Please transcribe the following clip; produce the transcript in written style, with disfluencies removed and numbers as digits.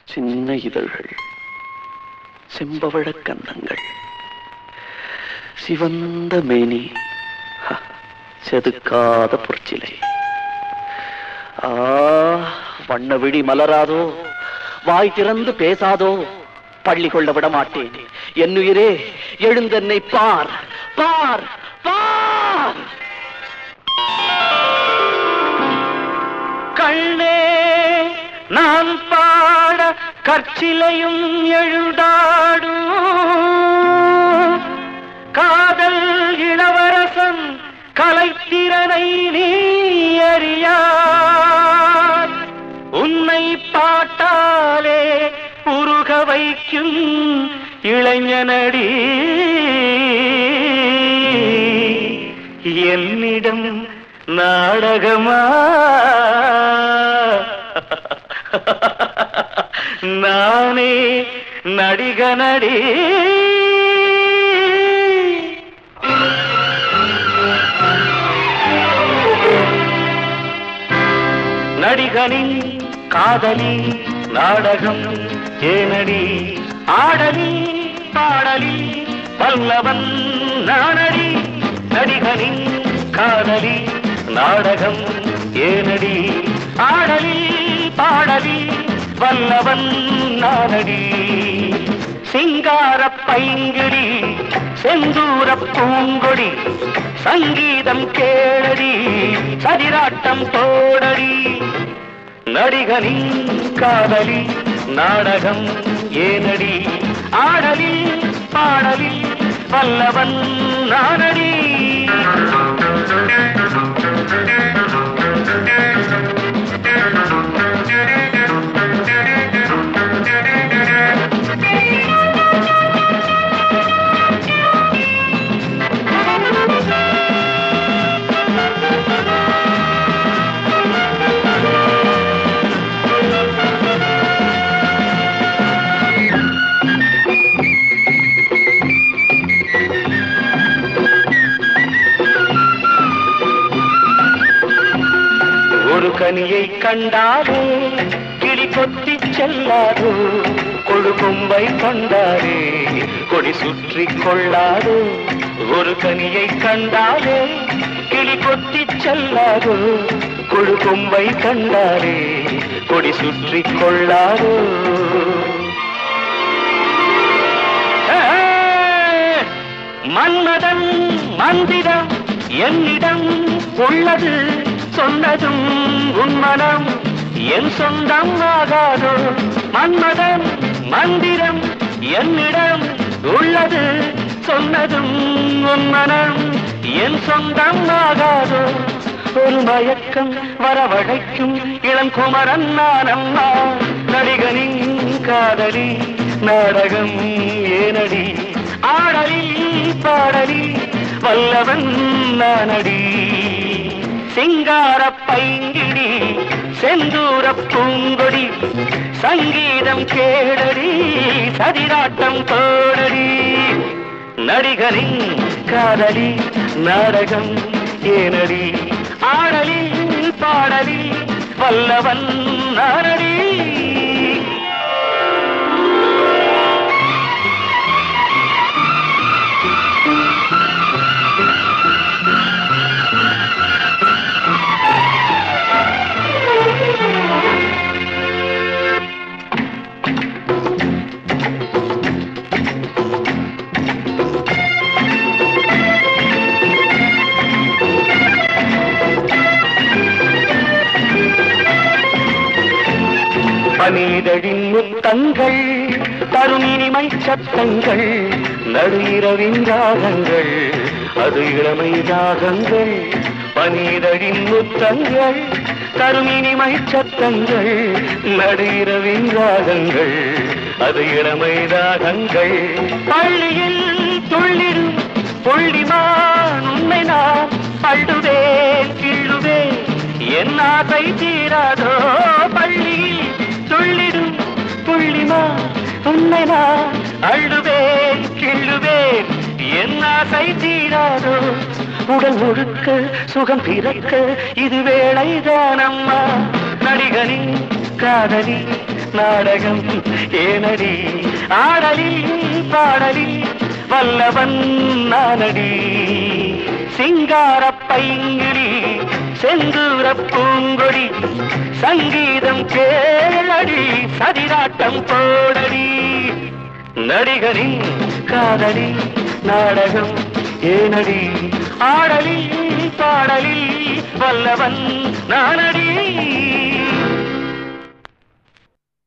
சின்ன இதழ்கள், செம்பவழக் கன்னங்கள், சிவந்த மேனி, செதுக்காத பொற்சிலை. வண்ண விழி மலராதோ, வாய் திறந்து பேசாதோ, பள்ளி கொள்ள விட மாட்டேன். என்னுயிரே, எழுந்தென்னை பார், பார், பார். கண்ணே, நான் பாட கற்சிலையும் எழுந்தாடும். காதல் இளவரசன் கலைத்திறனை நீ அறியாய். உன்னை பாட்டாலே உருக வைக்கும் இளைஞனடி. என்னிடம் நாடகமா, நானே நடிகனடி. நடிகனின் காதலி நாடகம் ஏனடி. ஆடலி பாடலி வல்லவன் நானடி. நடிகனின் காதலி நாடகம் ஏனடி. ஆடலி பாடலி வல்லவன் நானடி. சிங்கார பைங்கிடி செந்தூர பூங்கொடி, சங்கீதம் கேளடி, சரிராட்டம் தோடடி. நடிகனின் காதலி நாடகம் ஏனடி. ஆடலி பாடலி வல்லவன் நானடி. ஒரு கனியை கண்டாரே கிளி கொத்தி செல்லாதோ. கொழு கொம்பை கண்டாரே கொடி சுற்றி கொள்ளாதோ. ஒரு கனியை கண்டாரே கிளி கொத்தி செல்லாதோ. கொழு கொம்பை கண்டாரே கொடி சுற்றி கொள்ளாதோ. மன்மதன் மந்திரம் என்னிடம் உள்ளது. சொன்னதும் உன் மனம் என் சொந்தம் ஆகாதோ. மன்மதன் மந்திரம் என்னிடம் உள்ளது. சொன்னதும் உன் மனம் என் சொந்தம் ஆகாதோ. ஒரு மயக்கம் வரவழைக்கும் இளங்குமரன் நான் அம்மா. நடிகனின் காதலி நாடகம் ஏனடி. ஆடலி பாடலி வல்லவன் நானடி. சிங்கார பைங்கிடி செந்தூர பூங்கொடி, சங்கீதம் கேளடி, சரிராட்டம் தோடடி. நடிகரின் காதலி நாடகம் ஏனடி. ஆடலி பாடலி வல்லவன் நானடி. பனிதழின் முத்தங்கள் தரும் இனிமை சத்தங்கள், நடு இரவின் ராகங்கள் அது இளமை ராகங்கள். பனிதழின் முத்தங்கள் தரும் இனிமை சத்தங்கள், நடு இரவின் ராகங்கள் அது இளமை ராகங்கள். பள்ளியில் துள்ளிடும் புள்ளிமான் உன்னை நான் அள்ளுவேன் கிள்ளுவேன். என் ஆசை தீராதோ. பள்ளியில் துள்ளிடும் புள்ளிமா உன்னை நான் அள்ளுவேன் கிள்ளுவேன். என் ஆசை தீராதோ. உடல் முழுக்க சுகம் பிறக்க இது வேளைதான் அம்மா. நடிகனின் காதலி நாடகம் ஏனடி ஆடலில் பாடலில் வல்லவன் நானடி சிங்கார பைங்கிரி செந்தூர பூங்கொடி சங்கீதம் கேளடி சதிராட்டம் போடடி நடிகரின் காதலி நாடகம் ஏனடி ஆடலில் பாடலில் வல்லவன் நானடி